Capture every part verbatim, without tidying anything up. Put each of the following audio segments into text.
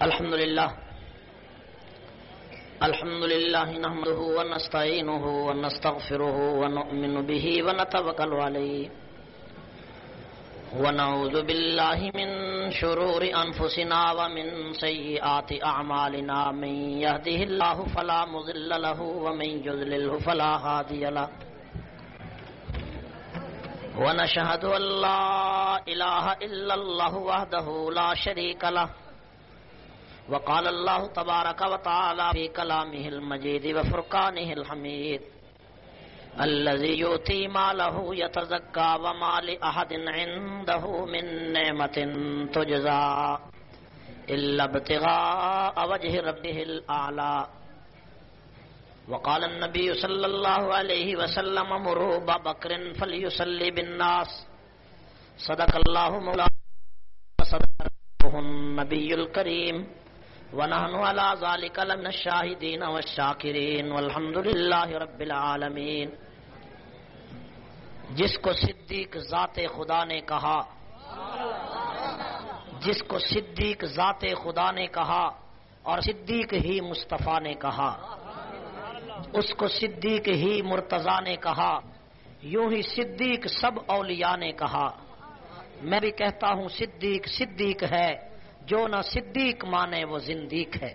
الحمد لله الحمد لله نحمده ونستعينه ونستغفره ونؤمن به ونتوكل عليه ونعوذ بالله من شرور أنفسنا ومن سيئات أعمالنا من يهده الله فلا مضل له ومن يضلله فلا هادي له ونشهد أن لا إله إلا الله وحده لا شريك له وقال الله تبارك وتعالى في كلامه المجيد وفرقانه الحميد الذي يؤتي ماله يتزكى وما لأحد عنده من نعمة تجزى إلا ابتغاء وجه ربه الأعلى وقال النبي صلى الله عليه وسلم مروا أبا بكر فليصلي بالناس صدق الله مولانا وصدقه النبي الكريم ونحن على ذلك لمن الشاهدين والشاکرین والحمد للہ رب العالمین۔ جس کو صدیق ذات خدا نے کہا جس کو صدیق ذات خدا نے کہا اور صدیق ہی مصطفیٰ نے کہا، اس کو صدیق ہی مرتضیٰ نے کہا، یوں ہی صدیق سب اولیاء نے کہا۔ میں بھی کہتا ہوں صدیق صدیق ہے، جو نہ صدیق مانے وہ زندیق ہے۔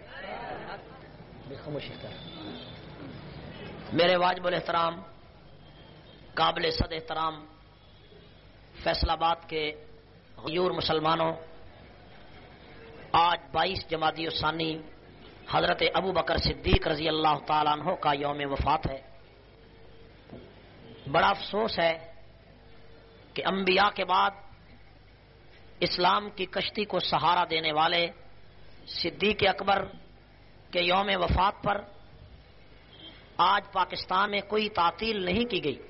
میرے واجب الاحترام قابل صد احترام فیصل آباد کے غیور مسلمانوں، آج بائیس جمادی الثانی حضرت ابو بکر صدیق رضی اللہ تعالیٰ عنہ کا یوم وفات ہے۔ بڑا افسوس ہے کہ انبیاء کے بعد اسلام کی کشتی کو سہارا دینے والے صدیق اکبر کے یوم وفات پر آج پاکستان میں کوئی تعطیل نہیں کی گئی۔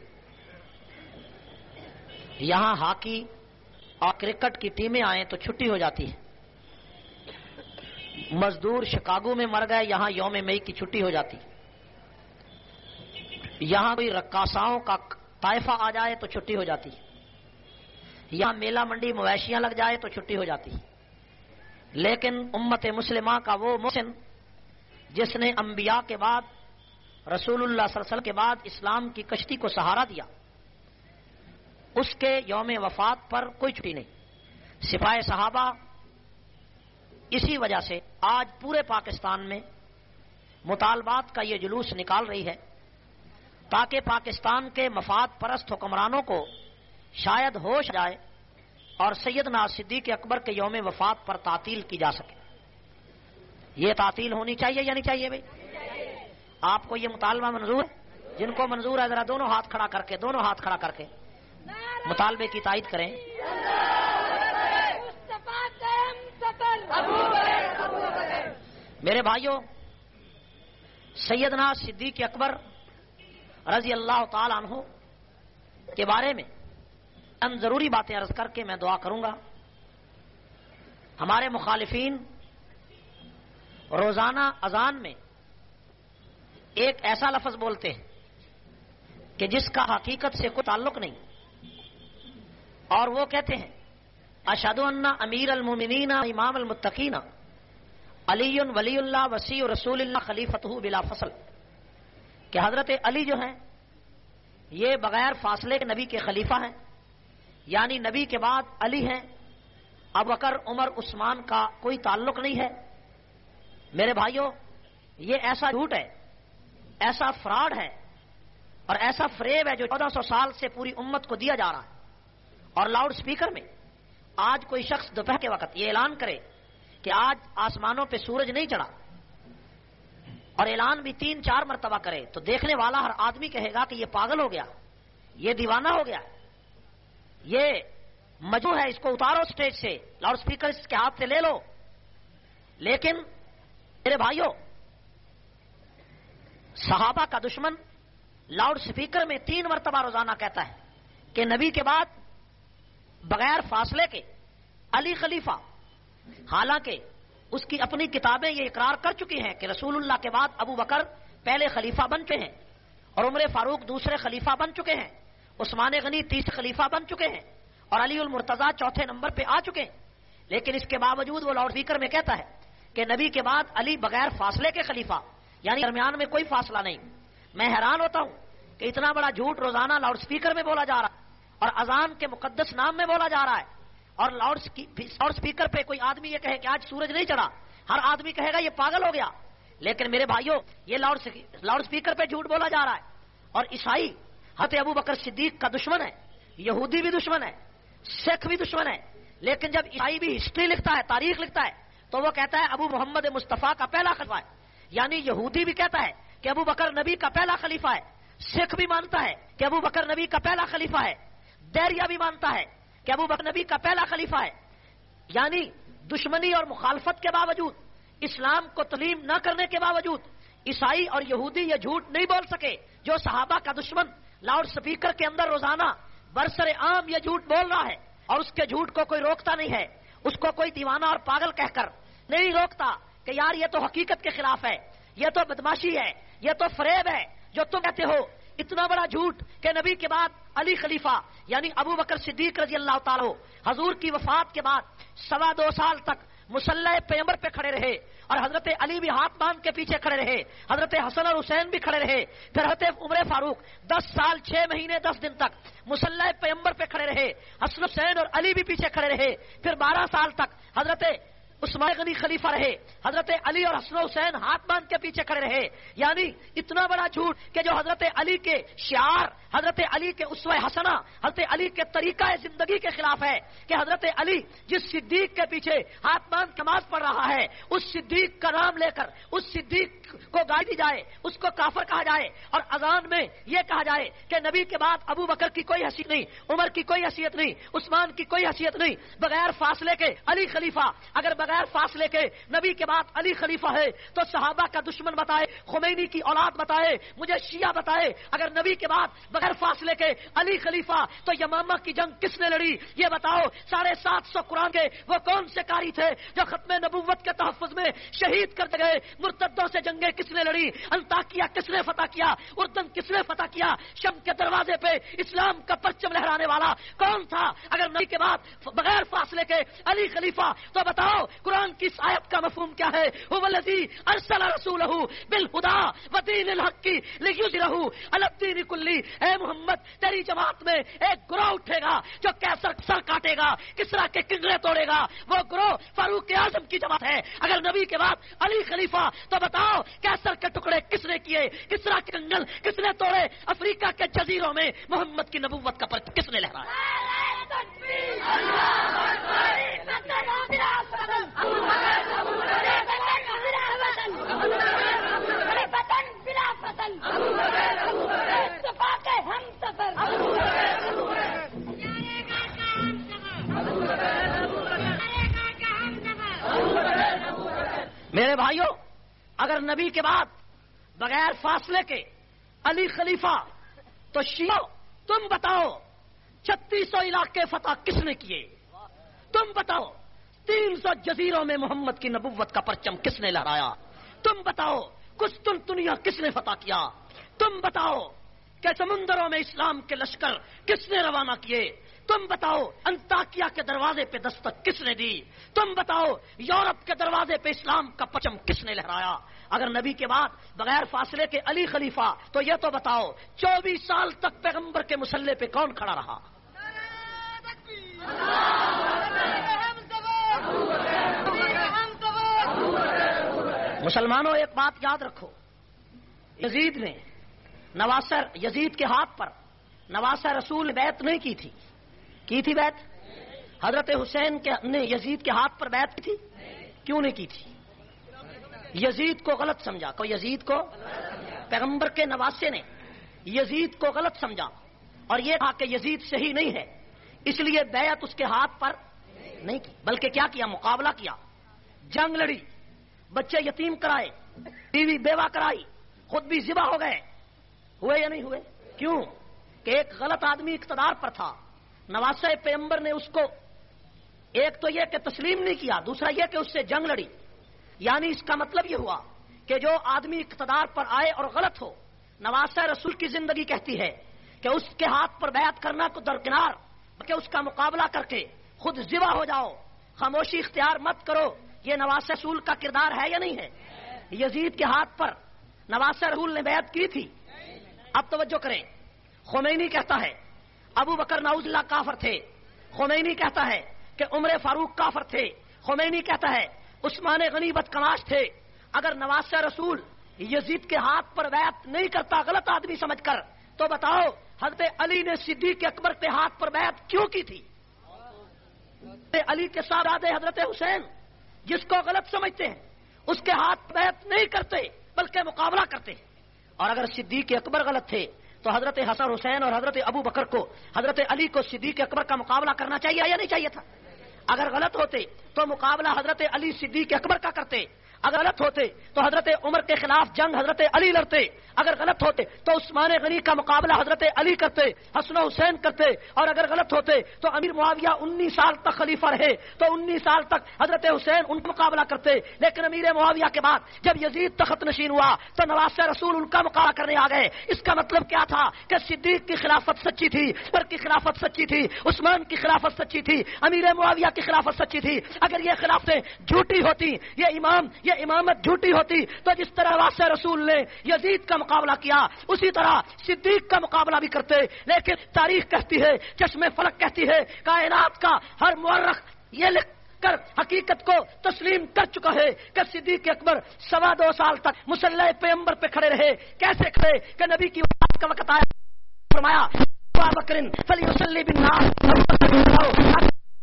یہاں ہاکی اور کرکٹ کی ٹیمیں آئیں تو چھٹی ہو جاتی ہے، مزدور شکاگو میں مر گئے، یہاں یوم مئی کی چھٹی ہو جاتی، یہاں کوئی رقاصاؤں کا طائفہ آ جائے تو چھٹی ہو جاتی، یہاں میلہ منڈی مویشیاں لگ جائے تو چھٹی ہو جاتی۔ لیکن امت مسلمہ کا وہ محسن جس نے انبیاء کے بعد رسول اللہ صلی اللہ علیہ وسلم کے بعد اسلام کی کشتی کو سہارا دیا، اس کے یوم وفات پر کوئی چھٹی نہیں۔ سپاہ صحابہ اسی وجہ سے آج پورے پاکستان میں مطالبات کا یہ جلوس نکال رہی ہے تاکہ پاکستان کے مفاد پرست حکمرانوں کو شاید ہوش جائے اور سیدنا صدیق اکبر کے یوم وفات پر تعطیل کی جا سکے۔ یہ تعطیل ہونی چاہیے یا نہیں چاہیے بھائی؟ آپ کو یہ مطالبہ منظور ہے؟ جن کو منظور ہے ذرا دونوں ہاتھ کھڑا کر کے دونوں ہاتھ کھڑا کر کے مطالبے کی تائید کریں۔ میرے بھائیوں، سیدنا صدیق اکبر رضی اللہ تعالی عنہ کے بارے میں ان ضروری باتیں عرض کر کے میں دعا کروں گا۔ ہمارے مخالفین روزانہ اذان میں ایک ایسا لفظ بولتے ہیں کہ جس کا حقیقت سے کوئی تعلق نہیں، اور وہ کہتے ہیں اشہد ان امیر المومنین امام المتقین علی ولی اللہ وسیع رسول اللہ خلیفتہ بلا فصل، کہ حضرت علی جو ہیں یہ بغیر فاصلے کے نبی کے خلیفہ ہیں، یعنی نبی کے بعد علی ہیں، ابو بکر عمر عثمان کا کوئی تعلق نہیں ہے۔ میرے بھائیوں، یہ ایسا جھوٹ ہے، ایسا فراڈ ہے اور ایسا فریب ہے جو چودہ سو سال سے پوری امت کو دیا جا رہا ہے۔ اور لاؤڈ سپیکر میں آج کوئی شخص دوپہر کے وقت یہ اعلان کرے کہ آج آسمانوں پہ سورج نہیں چڑھا، اور اعلان بھی تین چار مرتبہ کرے، تو دیکھنے والا ہر آدمی کہے گا کہ یہ پاگل ہو گیا، یہ دیوانہ ہو گیا، یہ مجنون ہے، اس کو اتارو سٹیج سے، لاؤڈ سپیکر اس کے ہاتھ سے لے لو۔ لیکن میرے بھائیوں، صحابہ کا دشمن لاؤڈ سپیکر میں تین مرتبہ روزانہ کہتا ہے کہ نبی کے بعد بغیر فاصلے کے علی خلیفہ، حالانکہ اس کی اپنی کتابیں یہ اقرار کر چکی ہیں کہ رسول اللہ کے بعد ابو بکر پہلے خلیفہ بن چکے ہیں، اور عمر فاروق دوسرے خلیفہ بن چکے ہیں، عثمان غنی تیسرے خلیفہ بن چکے ہیں، اور علی المرتضیٰ چوتھے نمبر پہ آ چکے ہیں۔ لیکن اس کے باوجود وہ لاؤڈ سپیکر میں کہتا ہے کہ نبی کے بعد علی بغیر فاصلے کے خلیفہ، یعنی درمیان میں کوئی فاصلہ نہیں۔ میں حیران ہوتا ہوں کہ اتنا بڑا جھوٹ روزانہ لاؤڈ سپیکر میں بولا جا رہا ہے اور اذان کے مقدس نام میں بولا جا رہا ہے، اور لاؤڈ سپیکر پہ کوئی آدمی یہ کہے کہ آج سورج نہیں چڑھا، ہر آدمی کہے گا یہ پاگل ہو گیا۔ لیکن میرے بھائیوں، یہ لاؤڈ لاؤڈ سپیکر پہ جھوٹ بولا جا رہا ہے، اور عیسائی حضرت ابو بکر صدیق کا دشمن ہے، یہودی بھی دشمن ہے، سکھ بھی دشمن ہے، لیکن جب عیسائی بھی ہسٹری لکھتا ہے، تاریخ لکھتا ہے، تو وہ کہتا ہے ابو محمد مصطفیٰ کا پہلا خلیفہ ہے۔ یعنی یہودی بھی کہتا ہے کہ ابو بکر نبی کا پہلا خلیفہ ہے، سکھ بھی مانتا ہے کہ ابو بکر نبی کا پہلا خلیفہ ہے، دیریا بھی مانتا ہے کہ ابو بکر نبی کا پہلا خلیفہ ہے۔ یعنی دشمنی اور مخالفت کے باوجود، اسلام کو تسلیم نہ کرنے کے باوجود، عیسائی اور یہودی یہ جھوٹ نہیں بول سکے جو صحابہ کا دشمن لاؤڈ سپیکر کے اندر روزانہ برسر عام یہ جھوٹ بول رہا ہے، اور اس کے جھوٹ کو کوئی روکتا نہیں ہے، اس کو کوئی دیوانہ اور پاگل کہہ کر نہیں روکتا کہ یار یہ تو حقیقت کے خلاف ہے، یہ تو بدماشی ہے، یہ تو فریب ہے جو تم کہتے ہو۔ اتنا بڑا جھوٹ کہ نبی کے بعد علی خلیفہ یعنی ابو بکر صدیق رضی اللہ تعالیٰ حضور کی وفات کے بعد سوا دو سال تک مصلی پیغمبر پہ کھڑے رہے، اور حضرت علی بھی ہاتھ باندھ کے پیچھے کھڑے رہے، حضرت حسن اور حسین بھی کھڑے رہے، پھر حضرت عمر فاروق دس سال چھ مہینے دس دن تک مصلی پیغمبر پہ کھڑے رہے، حسن حسین اور علی بھی پیچھے کھڑے رہے، پھر بارہ سال تک حضرت عثمان غنی خلیفہ رہے، حضرت علی اور حسن حسین ہاتھ باندھ کے پیچھے کھڑے رہے۔ یعنی اتنا بڑا جھوٹ کہ جو حضرت علی کے شعار، حضرت علی کے اسوہ حسنہ، حضرت علی کے طریقہ زندگی کے خلاف ہے کہ حضرت علی جس صدیق کے پیچھے ہاتھ باندھ نماز پڑھ رہا ہے، اس صدیق کا نام لے کر اس صدیق کو گالی دی جائے، اس کو کافر کہا جائے، اور اذان میں یہ کہا جائے کہ نبی کے بعد ابو بکر کی کوئی حیثیت نہیں، عمر کی کوئی حیثیت نہیں، عثمان کی کوئی حیثیت نہیں، بغیر فاصلے کے علی خلیفہ۔ اگر بغیر فاصلے کے نبی کے بعد علی خلیفہ ہے تو صحابہ کا دشمن بتائے، خمینی کی اولاد بتائے، مجھے شیعہ بتائے، اگر نبی کے بعد بغیر فاصلے کے علی خلیفہ تو یمامہ کی جنگ کس نے لڑی؟ یہ بتاؤ۔ ساڑھے سات سو قرآن کے وہ کون سے قاری تھے جو ختم نبوت کے تحفظ میں شہید کر گئے؟ مرتدوں سے جنگیں کس نے لڑی؟ انطاکیہ کس نے فتح کیا؟ اردن کس نے فتح کیا؟ شم کے دروازے پہ اسلام کا پرچم لہرانے والا کون تھا؟ اگر نبی کے بعد بغیر فاصلے کے علی خلیفہ تو بتاؤ قرآن کی اس آیت کا مفہوم کیا ہے؟ هو الذی ارسل رسولہ بالہدی ودین الحق لیظہرہ علی الدین کلہ۔ اے محمد، تیری جماعت میں ایک گروہ اٹھے گا جو کیسر سر کاٹے گا، کسرا کے کنگرے توڑے گا، وہ گروہ فاروق اعظم کی جماعت ہے۔ اگر نبی کے بعد علی خلیفہ تو بتاؤ کیسر کے ٹکڑے کس نے کیے، کسرا کے کنگل کس نے توڑے، افریقہ کے جزیروں میں محمد کی نبوت کا پرچم کس نے لہرایا؟ میرے بھائیوں، اگر نبی کے بعد بغیر فاصلے کے علی خلیفہ تو شیعہ تم بتاؤ چھتیس سو علاقے فتح کس نے کیے؟ تم بتاؤ تین سو جزیروں میں محمد کی نبوت کا پرچم کس نے لہرایا؟ تم بتاؤ قسطنطنیہ کس نے فتح کیا؟ تم بتاؤ کہ سمندروں میں اسلام کے لشکر کس نے روانہ کیے؟ تم بتاؤ انطاکیہ کے دروازے پہ دستک کس نے دی؟ تم بتاؤ یورپ کے دروازے پہ اسلام کا پرچم کس نے لہرایا؟ اگر نبی کے بعد بغیر فاصلے کے علی خلیفہ تو یہ تو بتاؤ چوبیس سال تک پیغمبر کے مصلی پہ کون کھڑا رہا؟ مسلمانوں، ایک بات یاد رکھو، یزید نے نواسر یزید کے ہاتھ پر نواسر رسول بیعت نہیں کی تھی، کی تھی بیعت؟ حضرت حسین کے نے یزید کے ہاتھ پر بیعت کی تھی؟ کیوں نہیں کی تھی؟ یزید کو غلط سمجھا، کو یزید کو پیغمبر کے نواسے نے یزید کو غلط سمجھا اور یہ کہا کہ یزید صحیح نہیں ہے، اس لیے بیعت اس کے ہاتھ پر نہیں کی، بلکہ کیا کیا؟ مقابلہ کیا، جنگ لڑی، بچے یتیم کرائے، بیوی بیوہ کرائی، خود بھی ذبح ہو گئے۔ ہوئے یا نہیں ہوئے؟ کیوں؟ کہ ایک غلط آدمی اقتدار پر تھا، نواسہ پیغمبر نے اس کو ایک تو یہ کہ تسلیم نہیں کیا، دوسرا یہ کہ اس سے جنگ لڑی۔ یعنی اس کا مطلب یہ ہوا کہ جو آدمی اقتدار پر آئے اور غلط ہو، نواسہ رسول کی زندگی کہتی ہے کہ اس کے ہاتھ پر بیعت کرنا کو درکنار، بلکہ اس کا مقابلہ کر کے خود ذبح ہو جاؤ، خاموشی اختیار مت کرو، یہ نواسہ رسول کا کردار ہے یا نہیں ہے؟ یزید کے ہاتھ پر نواسہ رسول نے بیعت کی تھی. اب توجہ کریں. خمینی کہتا ہے ابو بکر نعوذ اللہ کافر تھے. خمینی کہتا ہے کہ عمر فاروق کافر تھے. خمینی کہتا ہے عثمان غنی بدکماش تھے. اگر نواسہ رسول یزید کے ہاتھ پر بیعت نہیں کرتا غلط آدمی سمجھ کر، تو بتاؤ حضرت علی نے صدیق اکبر کے ہاتھ پر بیعت کیوں کی تھی؟ علی کے ساتھ حضرت حسین جس کو غلط سمجھتے ہیں اس کے ہاتھ بیعت نہیں کرتے بلکہ مقابلہ کرتے. اور اگر صدیق اکبر غلط تھے تو حضرت حسن حسین اور حضرت ابو بکر کو، حضرت علی کو صدیق اکبر کا مقابلہ کرنا چاہیے یا نہیں چاہیے تھا؟ اگر غلط ہوتے تو مقابلہ حضرت علی صدیق اکبر کا کرتے. اگر غلط ہوتے تو حضرت عمر کے خلاف جنگ حضرت علی لڑتے. اگر غلط ہوتے تو عثمان غنی کا مقابلہ حضرت علی کرتے، حسن و حسین کرتے. اور اگر غلط ہوتے تو امیر معاویہ انیس سال تک خلیفہ رہے تو انیس سال تک حضرت حسین ان کا مقابلہ کرتے. لیکن امیر معاویہ کے بعد جب یزید تخت نشین ہوا تو نواسہ رسول ان کا مقابلہ کرنے آ گئے. اس کا مطلب کیا تھا کہ صدیق کی خلافت سچی تھی، عمر کی خلافت سچی تھی، عثمان کی خلافت سچی تھی، امیر معاویہ کی خلافت سچی تھی. اگر یہ خلافتیں جھوٹی ہوتی، یہ امام یہ امامت جھوٹی ہوتی، تو جس طرح نواسہ رسول نے یزید کا مقابلہ کیا اسی طرح صدیق کا مقابلہ بھی کرتے. لیکن تاریخ کہتی ہے، چشم فلک کہتی ہے، کائنات کا ہر مورخ یہ لکھ کر حقیقت کو تسلیم کر چکا ہے کہ صدیق اکبر سوا دو سال تک مسلح پیغمبر پہ کھڑے رہے. کیسے کھڑے کہ نبی کی وفات کا وقت آیا، فرمایا ابوبکر فلیصلی بالناس.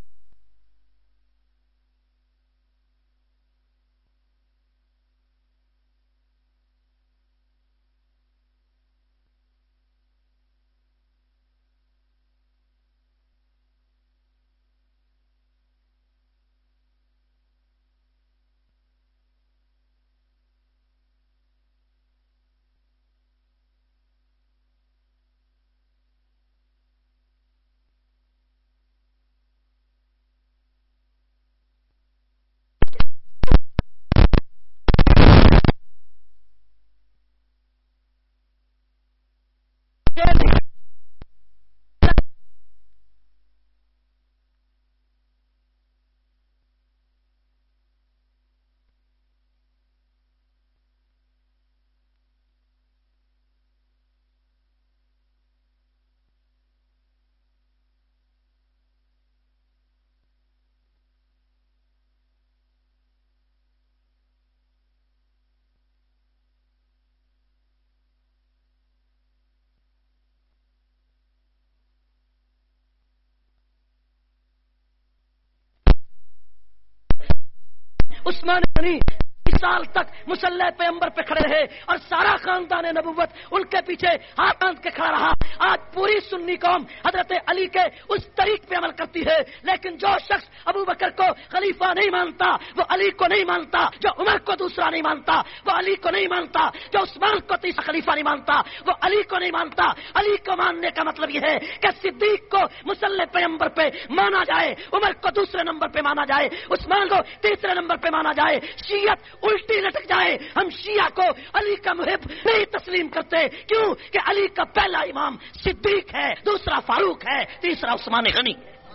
عثمان غنی سال تک مسلح پیغمبر پہ کھڑے رہے اور سارا خاندان نبوت ان کے پیچھے ہاتھ باندھ کے کھڑا رہا. آج پوری سنی قوم حضرت علی کے اس طریق پہ عمل کرتی ہے، لیکن جو شخص ابو بکر کو خلیفہ نہیں مانتا وہ علی کو نہیں مانتا، جو عمر کو دوسرا نہیں مانتا وہ علی کو نہیں مانتا، جو عثمان کو تیسرا خلیفہ نہیں مانتا وہ علی کو نہیں مانتا. علی کو ماننے کا مطلب یہ ہے کہ صدیق کو مسلح پیغمبر پہ مانا جائے، عمر کو دوسرے نمبر پہ مانا جائے، عثمان کو تیسرے نمبر پہ مانا جائے. شیعت الٹی لٹک جائے. ہم شیعہ کو علی کا محب نہیں تسلیم کرتے. کیوں کہ علی کا پہلا امام صدیق ہے، دوسرا فاروق ہے، تیسرا عثمان غنی.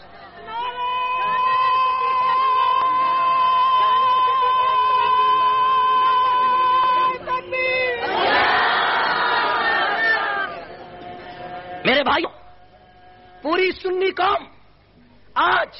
میرے بھائیو، پوری سنی قوم آج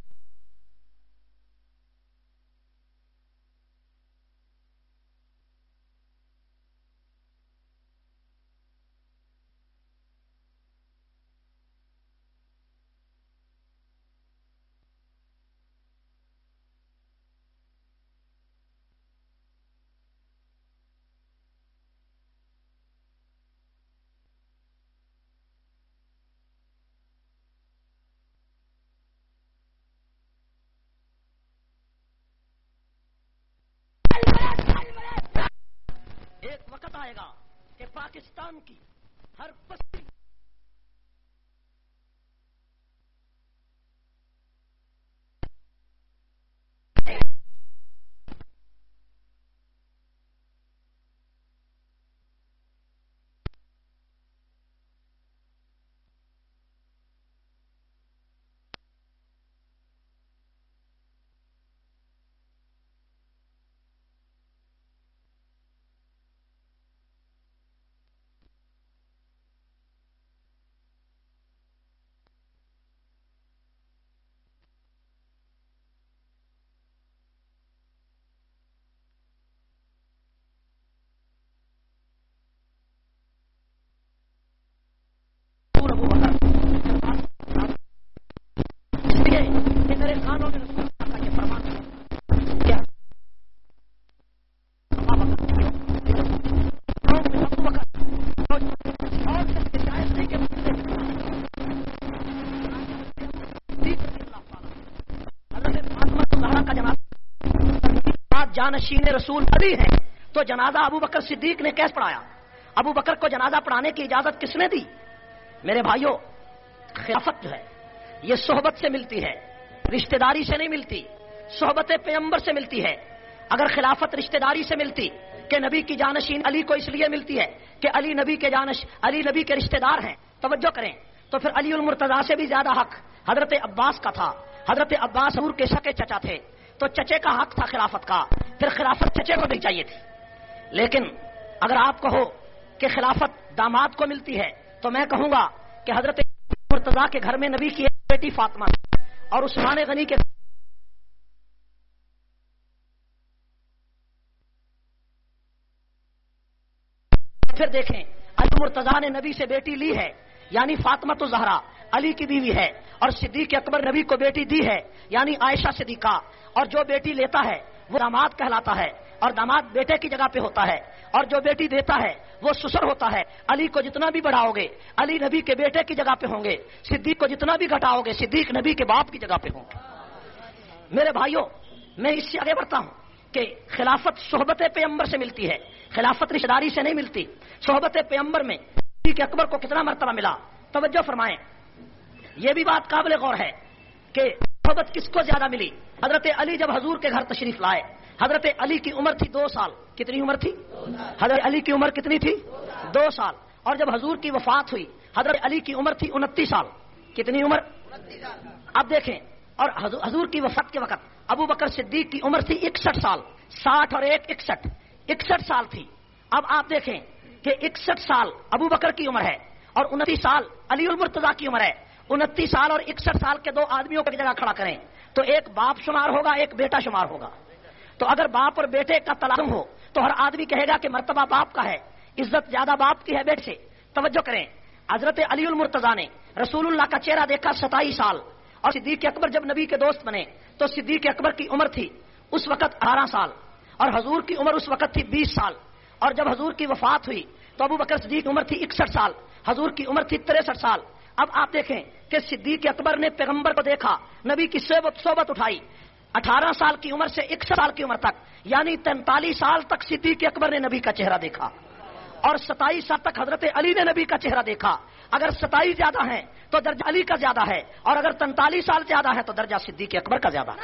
ایک وقت آئے گا کہ پاکستان کی ہر بستی جانشین رسول علی ہیں تو جنازہ ابو بکر صدیق نے کیسے پڑھایا؟ ابو بکر کو جنازہ پڑھانے کی اجازت کس نے دی؟ میرے بھائیوں، خلافت جو ہے یہ صحبت سے ملتی ہے، رشتہ داری سے نہیں ملتی، صحبت پیغمبر سے ملتی ہے۔ اگر خلافت رشتہ داری سے ملتی کہ نبی کی جانشین علی کو اس لیے ملتی ہے کہ علی نبی کے جانش علی نبی کے رشتہ دار ہیں، توجہ کریں، تو پھر علی المرتضیٰ سے بھی زیادہ حق حضرت عباس کا تھا۔ حضرت عباس حضور کے سکے چچا تھے، تو چچے کا حق تھا خلافت کا، پھر خلافت چچے کو نہیں چاہیے تھی۔ لیکن اگر آپ کہو کہ خلافت داماد کو ملتی ہے تو میں کہوں گا کہ حضرت مرتضیٰ کے گھر میں نبی کی ایک بیٹی فاطمہ اور عثمان غنی کے پھر دیکھیں علی مرتضیٰ نے نبی سے بیٹی لی ہے، یعنی فاطمہ تو زہرا علی کی بیوی ہے، اور صدیق اکبر نبی کو بیٹی دی ہے، یعنی عائشہ صدیقہ، اور جو بیٹی لیتا ہے وہ داماد کہلاتا ہے، اور داماد بیٹے کی جگہ پہ ہوتا ہے، اور جو بیٹی دیتا ہے وہ سسر ہوتا ہے۔ علی کو جتنا بھی بڑھاؤ گے علی نبی کے بیٹے کی جگہ پہ ہوں گے، صدیق کو جتنا بھی گھٹاؤ گے صدیق نبی کے باپ کی جگہ پہ ہوں گے۔ میرے بھائیوں، میں اس سے آگے بڑھتا ہوں کہ خلافت صحبت پیغمبر سے ملتی ہے، خلافت رشتہ داری سے نہیں ملتی۔ صحبت پیغمبر میں صدیق اکبر کو کتنا مرتبہ ملا؟ توجہ فرمائیں، یہ بھی بات قابل غور ہے کہ صحبت کس کو زیادہ ملی؟ حضرت علی جب حضور کے گھر تشریف لائے، حضرت علی کی عمر تھی دو سال۔ کتنی عمر تھی؟ حضرت علی کی عمر کتنی تھی؟ دو سال۔ اور جب حضور کی وفات ہوئی حضرت علی کی عمر تھی انتیس سال۔ کتنی عمر؟ اب دیکھیں، اور حضور کی وفات کے وقت ابو بکر صدیق کی عمر تھی اکسٹھ سال، ساٹھ اور ایک اکسٹھ، اکسٹھ سال تھی۔ اب آپ دیکھیں کہ اکسٹھ سال ابو بکر کی عمر ہے اور انتیس سال علی المرتضیٰ کی عمر ہے۔ انتیس سال اور اکسٹھ سال کے دو آدمیوں کو جگہ کھڑا کریں تو ایک باپ شمار ہوگا، ایک بیٹا شمار ہوگا۔ تو اگر باپ اور بیٹے کا تلازم ہو تو ہر آدمی کہے گا کہ مرتبہ باپ کا ہے، عزت زیادہ باپ کی ہے بیٹے سے۔ توجہ کریں، حضرت علی المرتضیٰ نے رسول اللہ کا چہرہ دیکھا ستائیس سال، اور صدیق اکبر جب نبی کے دوست بنے تو صدیق اکبر کی عمر تھی اس وقت اٹھارہ سال، اور حضور کی عمر اس وقت تھی بیس سال۔ اور جب حضور کی وفات ہوئی تو ابو بکر صدیق کی عمر تھی اکسٹھ سال، حضور کی عمر تھی تریسٹھ سال۔ اب آپ دیکھیں کہ صدیق اکبر نے پیغمبر کو دیکھا، نبی کی صحبت صحبت اٹھائی، اٹھارہ سال کی عمر سے اکسٹھ سال کی عمر تک، یعنی تینتالیس سال تک صدیق اکبر نے نبی کا چہرہ دیکھا، اور ستائیس سال تک حضرت علی نے نبی کا چہرہ دیکھا۔ اگر ستائیس زیادہ ہیں تو درجہ علی کا زیادہ ہے، اور اگر تینتالیس سال زیادہ ہے تو درجہ صدیق اکبر کا زیادہ ہے۔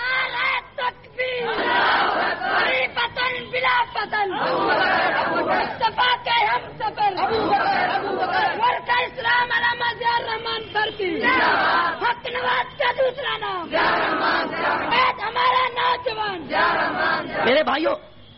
میرے بھائیوں،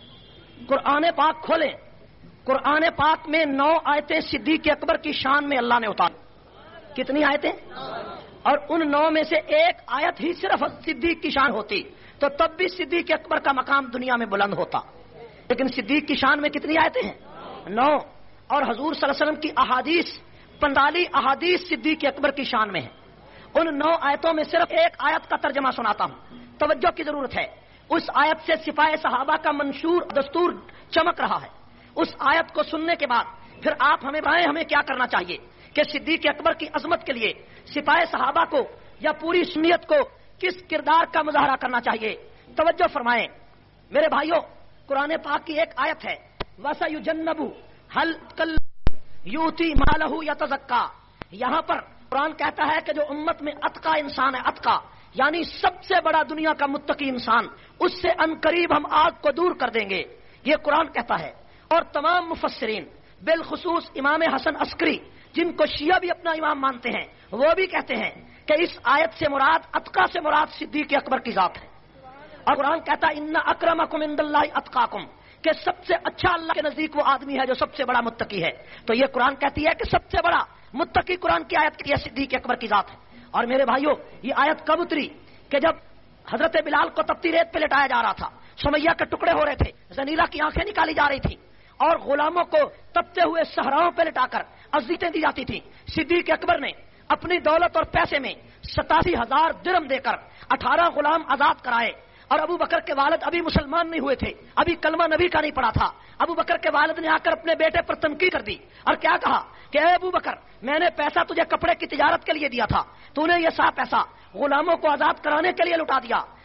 قرآن پاک کھولیں، قرآن پاک میں نو آیتیں صدیق اکبر کی شان میں اللہ نے اتاری۔ کتنی آیتیں؟ اور ان نو میں سے ایک آیت ہی صرف صدیق کی شان ہوتی تو تب بھی صدیق اکبر کا مقام دنیا میں بلند ہوتا، لیکن صدیق کی شان میں کتنی آیتیں ہیں؟ نو۔ اور حضور صلی اللہ علیہ وسلم کی احادیث، پندالی احادیث صدیق اکبر کی شان میں ہیں۔ ان نو آیتوں میں صرف ایک آیت کا ترجمہ سناتا ہوں، توجہ کی ضرورت ہے۔ اس آیت سے سپاہ صحابہ کا منشور دستور چمک رہا ہے۔ اس آیت کو سننے کے بعد پھر آپ ہمیں بتائیں ہمیں کیا کرنا چاہیے کہ صدیق اکبر کی عظمت کے لیے سپاہ صحابہ کو یا پوری سنیت کو کس کردار کا مظاہرہ کرنا چاہیے۔ توجہ فرمائیں میرے بھائیوں، قرآن پاک کی ایک آیت ہے، وَسَيُجَنَّبُ هَلْ كَلَّ يُؤْتِي مَالَهُ يَتَزَكَّى۔ یہاں پر قرآن کہتا ہے کہ جو امت میں اتقا انسان ہے، اتقا یعنی سب سے بڑا دنیا کا متقی انسان، اس سے عنقریب ہم آگ کو دور کر دیں گے، یہ قرآن کہتا ہے۔ اور تمام مفسرین بالخصوص امام حسن عسکری، جن کو شیعہ بھی اپنا امام مانتے ہیں، وہ بھی کہتے ہیں کہ اس آیت سے مراد اتقا سے مراد صدیق اکبر کی ذات ہے۔ اور قرآن کہتا ہے ان اکرمکم عند اللہ اتقاکم، کہ سب سے اچھا اللہ کے نزدیک وہ آدمی ہے جو سب سے بڑا متقی ہے۔ تو یہ قرآن کہتی ہے کہ سب سے بڑا متقی قرآن کی آیت کی صدیق اکبر کی ذات ہے۔ اور میرے بھائیوں، یہ آیت کب اتری کہ جب حضرت بلال کو تپتی ریت پہ لٹایا جا رہا تھا، سمیہ کے ٹکڑے ہو رہے تھے، زنیرہ کی آنکھیں نکالی جا رہی تھی، اور غلاموں کو تپتے ہوئے صحراؤں پہ لٹا کر اذیتیں دی جاتی تھیں۔ صدیق اکبر نے اپنی دولت اور پیسے میں ستاسی ہزار درم دے کر اٹھارہ غلام آزاد کرائے۔ اور ابو بکر کے والد ابھی مسلمان نہیں ہوئے تھے، ابھی کلمہ نبی کا نہیں پڑا تھا۔ ابو بکر کے والد نے آ کر اپنے بیٹے پر تنقید کر دی اور کیا کہا کہ اے ابو بکر، میں نے پیسہ تجھے کپڑے کی تجارت کے لیے دیا تھا، تو نے یہ سا پیسہ غلاموں کو آزاد کرانے کے لیے لٹا دیا،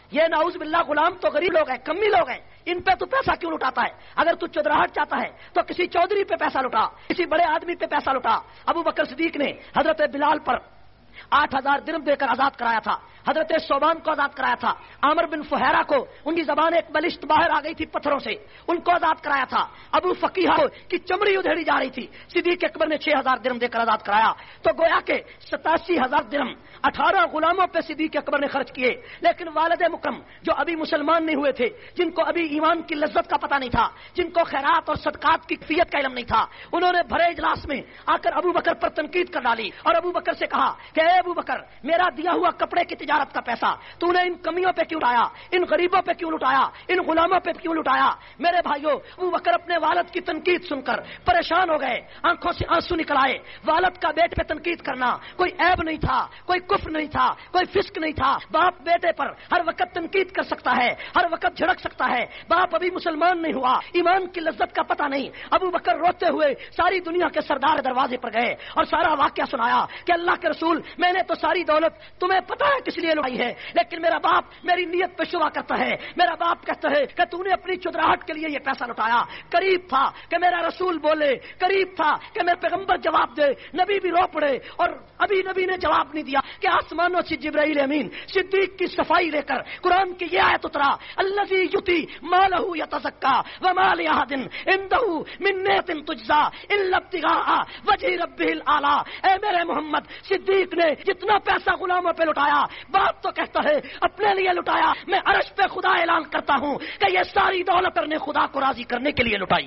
یہ نعوذ باللہ غلام تو غریب لوگ ہیں، کمی لوگ ہیں، ان پہ تو پیسہ کیوں لٹاتا ہے؟ اگر تو چودراہٹ چاہتا ہے تو کسی چودھری پہ پیسہ لٹا، کسی بڑے آدمی پہ پیسہ لٹا۔ ابو بکر صدیق نے حضرت بلال پر آٹھ ہزار درم دے کر آزاد کرایا تھا، حضرت صوبان کو آزاد کرایا تھا، عامر بن فہیرہ کو ان کی زبان ایک بلشت باہر آ گئی تھی پتھروں سے، ان کو آزاد کرایا تھا، ابو فقیہ کی چمڑی ادھیڑی جا رہی تھی، صدیق اکبر نے چھ ہزار درم دے کر آزاد کرایا۔ تو گویا کہ ستاسی ہزار درم اٹھارہ غلاموں پہ صدیق اکبر نے خرچ کیے، لیکن والد مکرم جو ابھی مسلمان نہیں ہوئے تھے، جن کو ابھی ایمان کی لذت کا پتہ نہیں تھا، جن کو خیرات اور صدقات کی کیفیت کا علم نہیں تھا، انہوں نے بھرے اجلاس میں آ کر ابو بکر پر تنقید کر ڈالی اور ابو بکر سے کہا کہ اے ابو بکر، میرا دیا ہوا کپڑے کی تجارت کا پیسہ تو نے ان کمیوں پہ کیوں لٹایا، ان غریبوں پہ کیوں لٹایا، ان غلاموں پہ کیوں لٹایا؟ میرے بھائیوں، ابو بکر اپنے والد کی تنقید سن کر پریشان ہو گئے، آنکھوں سے آنسو نکل آئے۔ والد کا بیٹے پہ تنقید کرنا کوئی عیب نہیں تھا، کوئی کفر نہیں تھا، کوئی فسق نہیں تھا۔ باپ بیٹے پر ہر وقت تنقید کر سکتا ہے، ہر وقت جھڑک سکتا ہے۔ باپ ابھی مسلمان نہیں ہوا، ایمان کی لذت کا پتہ نہیں۔ ابو بکر روتے ہوئے ساری دنیا کے سردار دروازے پر گئے اور سارا واقعہ سنایا کہ اللہ کے رسول، میں نے تو ساری دولت تمہیں پتہ ہے کس لیے لڑائی ہے، لیکن میرا باپ میری نیت پہ شبہ کرتا ہے۔ میرا باپ کہتا ہے کہ تو نے اپنی چودراہٹ کے لیے یہ پیسہ لٹایا۔ قریب تھا کہ میرا رسول بولے، قریب تھا کہ میرے پیغمبر جواب دے، نبی بھی رو پڑے، اور ابھی نبی نے جواب نہیں دیا کہ آسمانوں سے جبرائیل امین صدیق کی صفائی لے کر قرآن کی یہ آیت اترا، الذی یؤتی مالہ یتزکا وما لأحد عنده من نعمۃ تجزا الا ابتغاء وجہ ربہ الاعلی۔ اے میرے محمد، صدیق نے جتنا پیسہ غلاموں پہ لٹایا، باپ تو کہتا ہے اپنے لیے لٹایا، میں عرش پہ خدا اعلان کرتا ہوں کہ یہ ساری دولت نے خدا کو راضی کرنے کے لیے لٹائی۔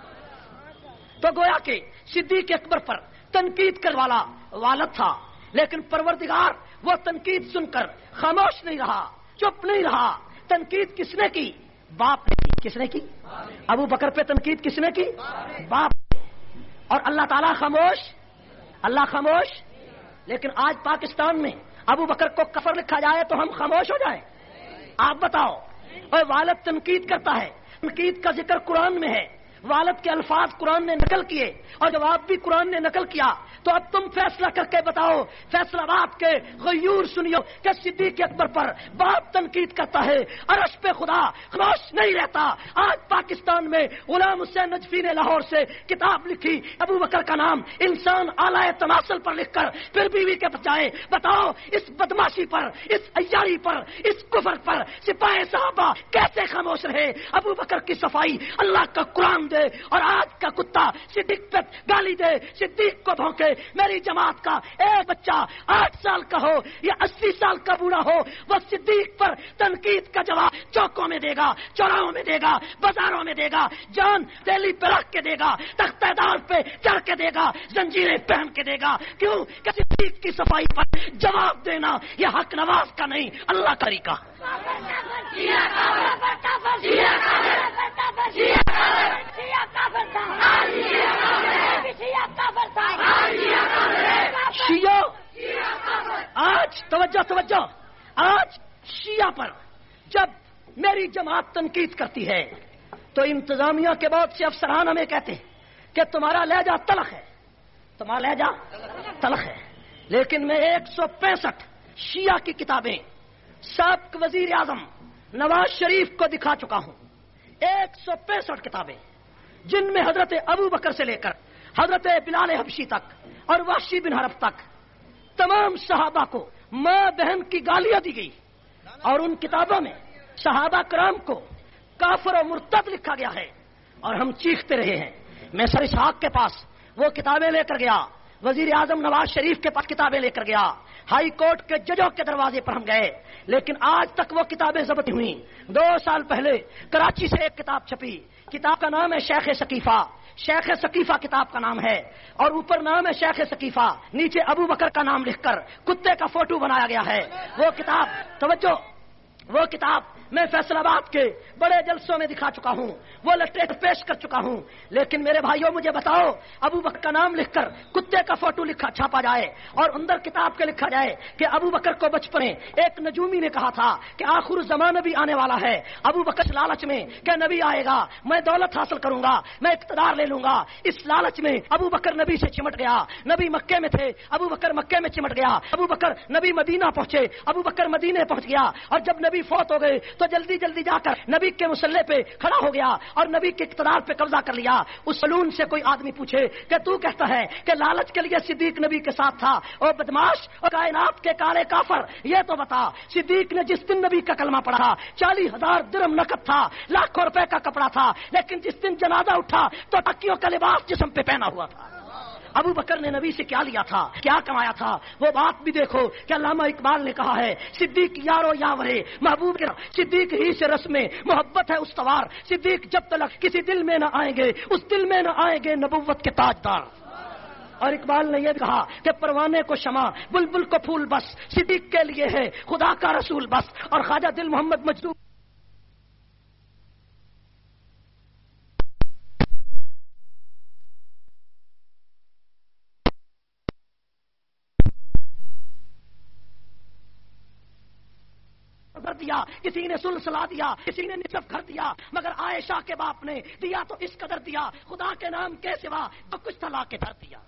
تو گویا کہ صدیق اکبر پر تنقید کرنے والا والد تھا، لیکن پروردگار وہ تنقید سن کر خاموش نہیں رہا، چپ نہیں رہا۔ تنقید کس نے کی؟ باپ نے کی۔ کس نے کی؟ ابو بکر پہ تنقید کس نے کی؟ باپ نے۔ اور اللہ تعالیٰ خاموش، اللہ خاموش۔ لیکن آج پاکستان میں ابو بکر کو کفر لکھا جائے تو ہم خاموش ہو جائیں؟ آپ بتاؤ۔ اور والد تنقید کرتا ہے، تنقید کا ذکر قرآن میں ہے، والد کے الفاظ قرآن نے نقل کیے اور جواب بھی قرآن نے نقل کیا۔ تو اب تم فیصلہ کر کے بتاؤ، فیصلہ بات کے غیور سنیو کہ صدیق اکبر پر باپ تنقید کرتا ہے، عرش پہ خدا خاموش نہیں رہتا۔ آج پاکستان میں غلام حسین نجفی نے لاہور سے کتاب لکھی، ابو بکر کا نام انسان اعلی تناسل پر لکھ کر پھر بیوی کے بچائے۔ بتاؤ اس بدماشی پر، اس عیاری پر، اس کفر پر سپاہی صحابہ کیسے خاموش رہے؟ ابو بکر کی صفائی اللہ کا قرآن دے اور آج کا کتا صدیق پہ گالی دے، صدیق کو بھونکے۔ میری جماعت کا ایک بچہ آٹھ سال کا ہو یا اسی سال کا بوڑھا ہو، وہ صدیق پر تنقید کا جواب چوکوں میں دے گا، چوراہوں میں دے گا، بازاروں میں دے گا، جان دہلی پہ رکھ کے دے گا، تختہ دار پہ چڑھ کے دے گا، زنجیریں پہن کے دے گا۔ کیوں کہ صدیق کی صفائی پر جواب دینا یہ حق نواز کا نہیں، اللہ کا طریقہ۔ شیعہ آج توجہ توجہ آج شیعہ پر جب میری جماعت تنقید کرتی ہے تو انتظامیہ کے بہت سے افسران ہمیں کہتے ہیں کہ تمہارا لہجہ تلخ ہے، تمہارا لہجہ تلخ ہے، لیکن میں ایک سو پینسٹھ شیعہ کی کتابیں سابق وزیر اعظم نواز شریف کو دکھا چکا ہوں، ایک سو پینسٹھ کتابیں جن میں حضرت ابو بکر سے لے کر حضرت بلال حبشی تک اور وحشی بن حرب تک تمام صحابہ کو ماں بہن کی گالیاں دی گئی، اور ان کتابوں میں صحابہ کرام کو کافر و مرتد لکھا گیا ہے، اور ہم چیختے رہے ہیں۔ میں سر اسحاق کے پاس وہ کتابیں لے کر گیا، وزیر اعظم نواز شریف کے پاس کتابیں لے کر گیا، ہائی کورٹ کے ججوں کے دروازے پر ہم گئے، لیکن آج تک وہ کتابیں ضبط ہوئیں۔ دو سال پہلے کراچی سے ایک کتاب چھپی، کتاب کا نام ہے شیخ ثقیفہ، شیخ ثقیفہ کتاب کا نام ہے، اور اوپر نام ہے شیخ ثقیفہ، نیچے ابو بکر کا نام لکھ کر کتے کا فوٹو بنایا گیا ہے۔ وہ کتاب توجہ وہ کتاب میں فیصل آباد کے بڑے جلسوں میں دکھا چکا ہوں، وہ لٹریچر پیش کر چکا ہوں، لیکن میرے بھائیوں مجھے بتاؤ، ابو بکر کا نام لکھ کر کتے کا فوٹو لکھا چھاپا جائے اور اندر کتاب کے لکھا جائے کہ ابو بکر کو بچپن ایک نجومی نے کہا تھا کہ آخر زمانہ بھی آنے والا ہے، ابو بکر لالچ میں کہ نبی آئے گا، میں دولت حاصل کروں گا، میں اقتدار لے لوں گا، اس لالچ میں ابو بکر نبی سے چمٹ گیا۔ نبی مکے میں تھے، ابو بکر مکے میں چمٹ گیا، ابو بکر نبی مدینہ پہنچے، ابو بکر مدینے پہنچ گیا، اور جب نبی نبی فوت ہو گئے تو جلدی جلدی جا کر نبی کے مسلح پہ کھڑا ہو گیا اور نبی کے اقتدار پہ قبضہ کر لیا. اس سلون سے کوئی آدمی پوچھے کہ تو کہتا ہے کہ لالچ کے لیے صدیق نبی کے ساتھ تھا، اور بدماش اور کائنات کے کالے کافر، یہ تو بتا صدیق نے جس دن نبی کا کلمہ پڑھا چالیس ہزار درم نقد تھا، لاکھوں روپے کا کپڑا تھا، لیکن جس دن جنازہ اٹھا تو ٹکیوں کا لباس جسم پہ پہنا ہوا تھا. ابو بکر نے نبی سے کیا لیا تھا، کیا کمایا تھا، وہ بات بھی دیکھو کہ علامہ اقبال نے کہا ہے صدیق یارو یاورے محبوب کے صدیق ہی سے رسمیں محبت ہے استوار، صدیق جب تلک کسی دل میں نہ آئیں گے اس دل میں نہ آئیں گے نبوت کے تاجدار. اور اقبال نے یہ کہا کہ پروانے کو شمع بلبل کو پھول بس، صدیق کے لیے ہے خدا کا رسول بس. اور خواجہ دل محمد مجدو دیا، کسی نے سلسلہ دیا، کسی نے نصف گھر دیا، مگر عائشہ کے باپ نے دیا تو اس قدر دیا خدا کے نام کے سوا تو کچھ تلا کے دھر دیا.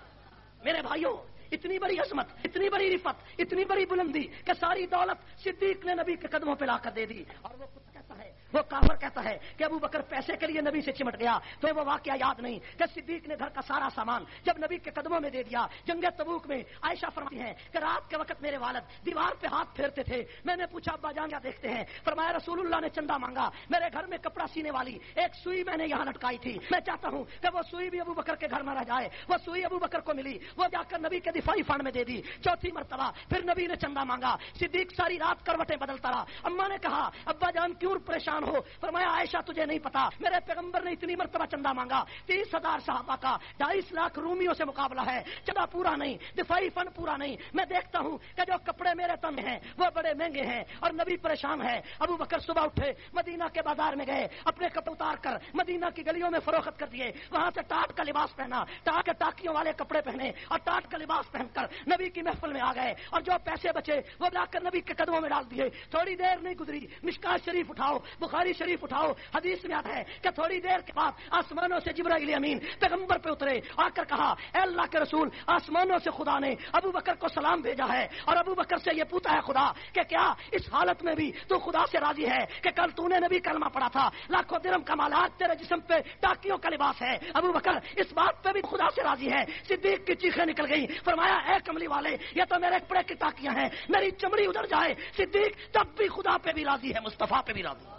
میرے بھائیوں اتنی بڑی عظمت، اتنی بڑی رفت، اتنی بڑی بلندی کہ ساری دولت صدیق نے نبی کے قدموں پہ لا کر دے دی. اور وہ کچھ کہتا ہے، وہ کافر کہتا ہے کہ ابو بکر پیسے کے لیے نبی سے چمٹ گیا، تو وہ واقعہ یاد نہیں کہ صدیق نے گھر کا سارا سامان جب نبی کے قدموں میں دے دیا. جنگ تبوک میں عائشہ فرماتی ہیں کہ رات کے وقت میرے والد دیوار پہ ہاتھ پھیرتے تھے، میں نے پوچھا ابا جان کیا دیکھتے ہیں؟ فرمایا رسول اللہ نے چندہ مانگا، میرے گھر میں کپڑا سینے والی ایک سوئی میں نے یہاں لٹکائی تھی، میں چاہتا ہوں کہ وہ سوئی بھی ابو بکر کے گھر نہ رہ جائے. وہ سوئی ابو بکر کو ملی، وہ جا کر نبی کے دفاعی فنڈ میں دے دی. چوتھی مرتبہ پھر نبی نے چندہ مانگا، صدیق ساری رات کروٹیں بدلتا رہا. اما نے کہا ابا جان کیوں پریشان ہو؟ فرمایا عائشہ تجھے نہیں پتا میرے پیغمبر نے اتنی مرتبہ چندہ مانگا، تیس ہزار صحابہ کا ڈھائیس لاکھ رومیوں سے مقابلہ ہے، چندہ پورا نہیں، دفاعی فن پورا نہیں. میں دیکھتا ہوں کہ جو کپڑے میرے تن ہیں وہ بڑے مہنگے ہیں اور نبی پریشان ہے. ابو بکر صبح اٹھے، مدینہ کے بازار میں گئے، اپنے کپڑے اتار کر مدینہ کی گلیوں میں فروخت کر دیے. وہاں سے ٹاٹ کا لباس پہنا، ٹاٹ کے ٹاکیوں والے کپڑے پہنے اور ٹاٹ کا لباس پہن کر نبی کی محفل میں آ گئے. اور جو پیسے بچے وہ لا کر نبی کے قدموں میں ڈال دیے. تھوڑی دیر نہیں گزری، مشکات شریف اٹھاؤ، بخاری شریف اٹھاؤ، حدیث میں آتا ہے کہ تھوڑی دیر کے بعد آسمانوں سے جبرائیل امین پیغمبر پہ اترے، آ کر کہا اے اللہ کے رسول، آسمانوں سے خدا نے ابو بکر کو سلام بھیجا ہے اور ابو بکر سے یہ پوچھا ہے خدا کہ کیا اس حالت میں بھی تو خدا سے راضی ہے کہ کل تو نے نبی کلمہ پڑھا تھا، لاکھوں درہم کا مالات تیرے جسم پہ ٹاکیوں کا لباس ہے، ابو بکر اس بات پہ بھی خدا سے راضی ہے. صدیق کی چیخیں نکل گئی. فرمایا اے کملی والے یہ تو میرے کپڑے کی ٹاکیاں ہیں، میری چمڑی ادھر جائے. صدیق تب بھی خدا پہ بھی راضی ہے، مصطفیٰ پہ بھی راضی.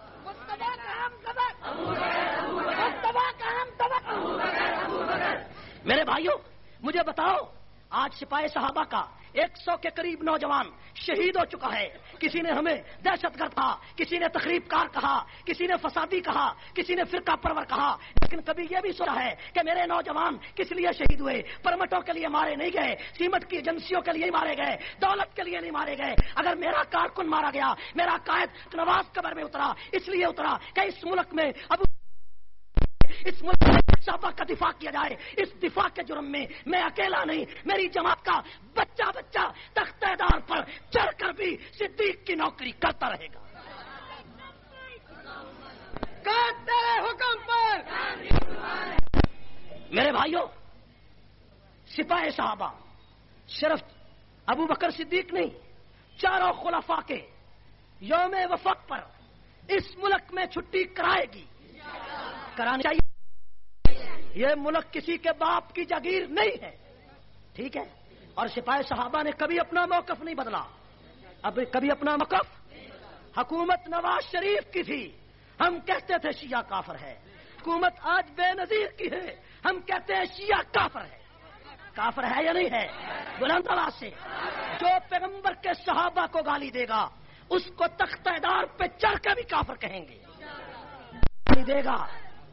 میرے بھائیوں مجھے بتاؤ آج سپاہی صحابہ کا ایک سو کے قریب نوجوان شہید ہو چکا ہے. کسی نے ہمیں دہشت گرد کہا، کسی نے تخریب کار کہا، کسی نے فسادی کہا، کسی نے فرقہ پرور کہا، لیکن کبھی یہ بھی سنا ہے کہ میرے نوجوان کس لیے شہید ہوئے؟ پرمٹوں کے لیے مارے نہیں گئے، سیمنٹ کی ایجنسیوں کے لیے مارے گئے، دولت کے لیے نہیں مارے گئے. اگر میرا کارکن مارا گیا، میرا قائد نواز قبر میں اترا، اس لیے اترا کہ اس ملک میں اب اس ملک میں صحابہ کا دفاع کیا جائے. اس دفاع کے جرم میں میں اکیلا نہیں، میری جماعت کا بچہ بچہ تختہ دار پر چڑھ کر بھی صدیق کی نوکری کرتا رہے گا. تیرے حکم پر میرے بھائیوں سپاہی صحابہ صرف ابو بکر صدیق نہیں، چاروں خلفاء کے یوم وفات پر اس ملک میں چھٹی کرائے گی، کرانی چاہیے. یہ ملک کسی کے باپ کی جاگیر نہیں ہے، ٹھیک ہے؟ اور سپاہی صحابہ نے کبھی اپنا موقف نہیں بدلا. اب کبھی اپنا موقف حکومت نواز شریف کی تھی، ہم کہتے تھے شیعہ کافر ہے. حکومت آج بے نظیر کی ہے، ہم کہتے ہیں شیعہ کافر ہے. کافر ہے یا نہیں ہے؟ بلند آواز سے جو پیغمبر کے صحابہ کو گالی دے گا اس کو تختہ دار پہ چڑھ کے بھی کافر کہیں گے. نہیں دے گا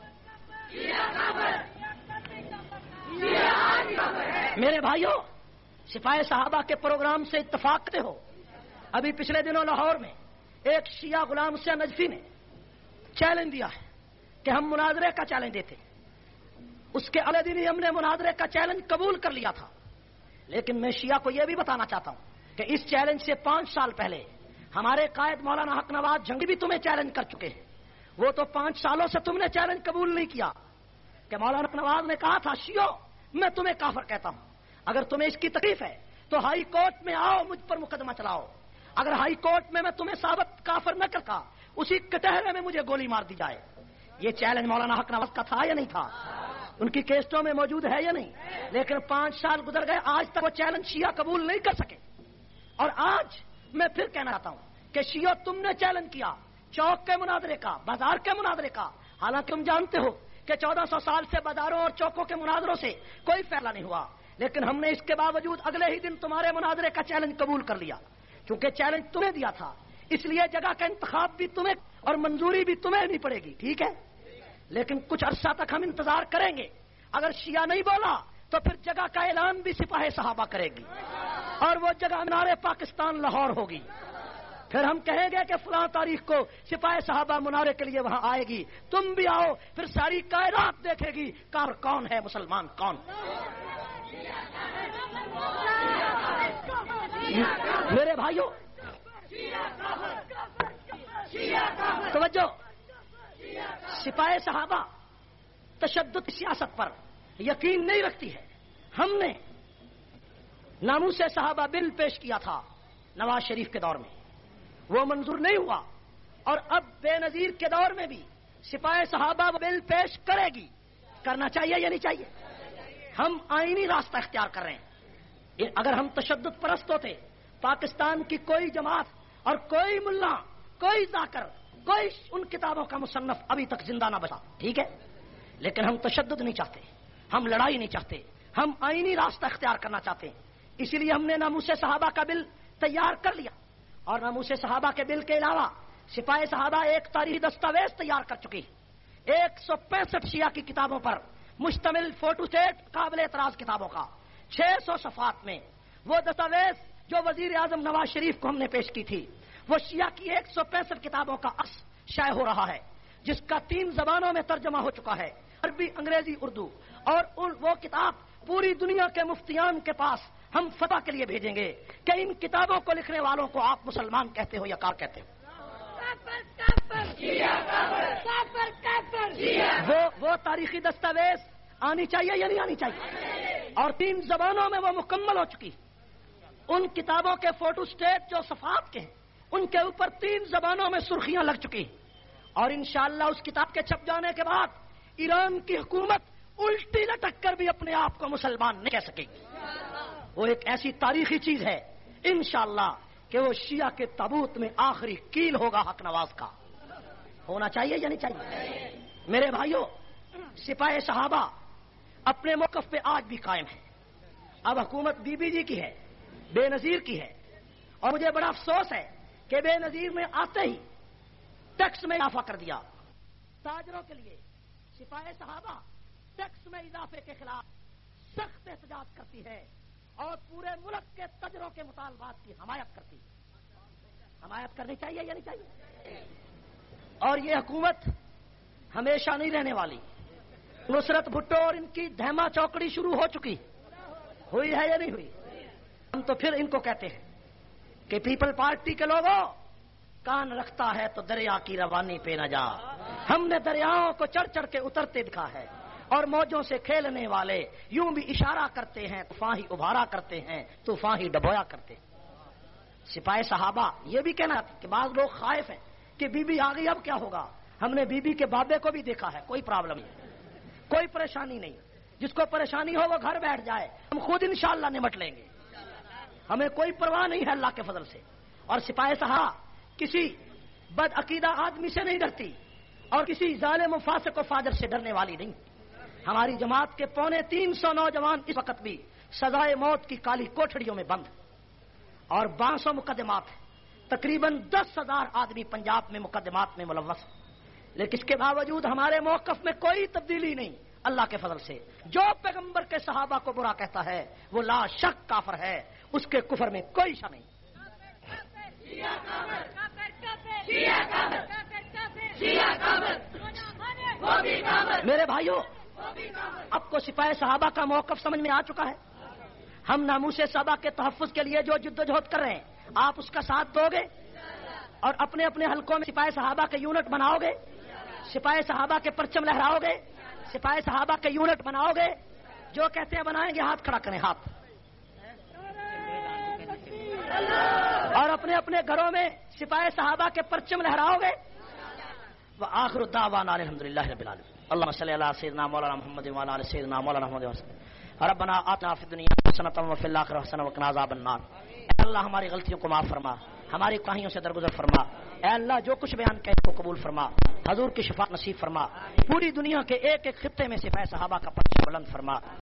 میرے بھائیوں سپاہی صحابہ کے پروگرام سے اتفاق کرتے ہو. ابھی پچھلے دنوں لاہور میں ایک شیعہ غلام سے نجفی نے چیلنج دیا ہے کہ ہم مناظرے کا چیلنج دیتے. اس کے اگلے دن ہی ہم نے مناظرے کا چیلنج قبول کر لیا تھا. لیکن میں شیعہ کو یہ بھی بتانا چاہتا ہوں کہ اس چیلنج سے پانچ سال پہلے ہمارے قائد مولانا حق نواز جنگی بھی تمہیں چیلنج کر چکے ہیں. وہ تو پانچ سالوں سے تم نے چیلنج قبول نہیں کیا کہ مولانا حق نواز نے کہا تھا شیعو میں تمہیں کافر کہتا ہوں، اگر تمہیں اس کی تکلیف ہے تو ہائی کورٹ میں آؤ، مجھ پر مقدمہ چلاؤ. اگر ہائی کورٹ میں میں تمہیں ثابت کافر نہ کرتا اسی کٹہرے میں مجھے گولی مار دی جائے. یہ چیلنج مولانا حق نواز کا تھا یا نہیں تھا؟ ان کی کیسٹوں میں موجود ہے یا نہیں؟ لیکن پانچ سال گزر گئے آج تک وہ چیلنج شیعہ قبول نہیں کر سکے. اور آج میں پھر کہنا چاہتا ہوں کہ شیعہ تم نے چیلنج کیا چوک کے مناظرے کا، بازار کے مناظرے کا، حالانکہ تم جانتے ہو کہ چودہ سو سال سے بازاروں اور چوکوں کے مناظروں سے کوئی فائدہ نہیں ہوا، لیکن ہم نے اس کے باوجود اگلے ہی دن تمہارے مناظرے کا چیلنج قبول کر لیا. کیونکہ چیلنج تمہیں دیا تھا اس لیے جگہ کا انتخاب بھی تمہیں اور منظوری بھی تمہیں نہیں پڑے گی. ٹھیک ہے، لیکن کچھ عرصہ تک ہم انتظار کریں گے. اگر شیعہ نہیں بولا تو پھر جگہ کا اعلان بھی سپاہ صحابہ کرے گی اور وہ جگہ منارے پاکستان لاہور ہوگی. پھر ہم کہیں گے کہ فلاں تاریخ کو سپاہ صحابہ منارے کے لیے وہاں آئے گی، تم بھی آؤ. پھر ساری کائنات دیکھے گی کار کون ہے، مسلمان کون. میرے بھائیوں توجہ، سپاہ صحابہ تشدد سیاست پر یقین نہیں رکھتی ہے. ہم نے ناموس صحابہ بل پیش کیا تھا نواز شریف کے دور میں، وہ منظور نہیں ہوا، اور اب بے نظیر کے دور میں بھی سپاہ صحابہ بل پیش کرے گی. کرنا چاہیے یا نہیں چاہیے؟ ہم آئینی راستہ اختیار کر رہے ہیں. اگر ہم تشدد پرست ہوتے پاکستان کی کوئی جماعت اور کوئی ملا، کوئی ذاکر، کوئی ان کتابوں کا مصنف ابھی تک زندہ نہ بچا. ٹھیک ہے، لیکن ہم تشدد نہیں چاہتے، ہم لڑائی نہیں چاہتے، ہم آئینی راستہ اختیار کرنا چاہتے ہیں. اسی لیے ہم نے ناموس صحابہ کا بل تیار کر لیا، اور ناموس صحابہ کے بل کے علاوہ سپاہ صحابہ ایک تاریخی دستاویز تیار کر چکی. ایک سو پینسٹھ شیعہ کی کتابوں پر مشتمل فوٹو سیٹ قابل اعتراض کتابوں کا چھ سو صفحات میں وہ دستاویز جو وزیر اعظم نواز شریف کو ہم نے پیش کی تھی، وہ شیعہ کی ایک سو پینسٹھ کتابوں کا عکس شائع ہو رہا ہے، جس کا تین زبانوں میں ترجمہ ہو چکا ہے، عربی، انگریزی، اردو. اور ان وہ کتاب پوری دنیا کے مفتیان کے پاس ہم فتح کے لیے بھیجیں گے کہ ان کتابوں کو لکھنے والوں کو آپ مسلمان کہتے ہو یا کار کہتے ہو. وہ وہ تاریخی دستاویز آنی چاہیے یا نہیں آنی چاہیے؟ اور تین زبانوں میں وہ مکمل ہو چکی. ان کتابوں کے فوٹو سٹیٹ جو صفحات کے ہیں ان کے اوپر تین زبانوں میں سرخیاں لگ چکی، اور انشاءاللہ اس کتاب کے چھپ جانے کے بعد ایران کی حکومت الٹی لٹک کر بھی اپنے آپ کو مسلمان نہیں کہہ سکے گی. وہ ایک ایسی تاریخی چیز ہے انشاءاللہ کہ وہ شیعہ کے تابوت میں آخری کیل ہوگا حق نواز کا. ہونا چاہیے یا نہیں چاہیے؟ میرے بھائیوں، سپاہ صحابہ اپنے موقف پہ آج بھی قائم ہے. اب حکومت بی بی جی کی ہے، بے نظیر کی ہے، اور مجھے بڑا افسوس ہے کہ بے نظیر میں آتے ہی ٹیکس میں اضافہ کر دیا. تاجروں کے لیے سپاہ صحابہ ٹیکس میں اضافے کے خلاف سخت احتجاج کرتی ہے اور پورے ملک کے تاجروں کے مطالبات کی حمایت کرتی ہے. حمایت کرنی چاہیے یا نہیں چاہیے؟ اور یہ حکومت ہمیشہ نہیں رہنے والی. نصرت بھٹو اور ان کی دھما چوکڑی شروع ہو چکی، ہوئی ہے یا نہیں ہوئی؟ ہم تو پھر ان کو کہتے ہیں کہ پیپل پارٹی کے لوگوں، کان رکھتا ہے تو دریا کی روانی پہ نہ جا. ہم نے دریاؤں کو چڑھ چڑھ کے اترتے دکھا ہے، اور موجوں سے کھیلنے والے یوں بھی اشارہ کرتے ہیں، طوفان ہی ابھارا کرتے ہیں، طوفان ہی ڈبویا کرتے ہیں. سپاہ صحابہ یہ بھی کہنا کہ بعض لوگ خائف ہیں کہ بی بی آ گئی اب کیا ہوگا. ہم نے بی بی کے بابے کو بھی دیکھا ہے، کوئی پرابلم نہیں، کوئی پریشانی نہیں. جس کو پریشانی ہو وہ گھر بیٹھ جائے، ہم خود انشاءاللہ نمٹ لیں گے. ہمیں کوئی پرواہ نہیں ہے اللہ کے فضل سے. اور سپاہ صحابہ کسی بد عقیدہ آدمی سے نہیں ڈرتی اور کسی ظالم و فاسق و فاجر سے ڈرنے والی نہیں. ہماری جماعت کے پونے تین سو نوجوان اس وقت بھی سزائے موت کی کالی کوٹھڑیوں میں بند، اور بانس و مقدمات تقریباً دس ہزار آدمی پنجاب میں مقدمات میں ملوث. لیکن اس کے باوجود ہمارے موقف میں کوئی تبدیلی نہیں اللہ کے فضل سے. جو پیغمبر کے صحابہ کو برا کہتا ہے وہ لا شک کافر ہے، اس کے کفر میں کوئی شک نہیں. میرے بھائیوں، اب کو سپاہ صحابہ کا موقف سمجھ میں آ چکا ہے. ہم ناموس صحابہ کے تحفظ کے لیے جو جدوجہد کر رہے ہیں آپ اس کا ساتھ دو گے، اور اپنے اپنے حلقوں میں سپاہ صحابہ کے یونٹ بناؤ گے، سپاہ صحابہ کے پرچم لہراؤ گے، سپاہ صحابہ کے یونٹ بناؤ گے. جو کہتے ہیں بنائیں گے ہاتھ کھڑا کریں. ہاتھ اور اپنے اپنے گھروں میں سپاہ صحابہ کے پرچم لہراؤ گے. وآخر دعوانا الحمدللہ رب العالمین. اللهم صل على سيدنا مولانا محمد وعلى ال سيدنا مولانا محمد وسلم. ربنا آتنا فی الدنیا حسنۃ وفی الآخرۃ حسنۃ وقنا عذاب النار. اے اللہ ہماری غلطیوں کو معاف فرما, ہماری کوتاہیوں سے درگزر فرما. اے اللہ جو کچھ بیان کہے کو قبول فرما, حضور کی شفاعت نصیب فرما. پوری دنیا کے ایک ایک خطے میں سپاہ صحابہ کا پرچم بلند فرما.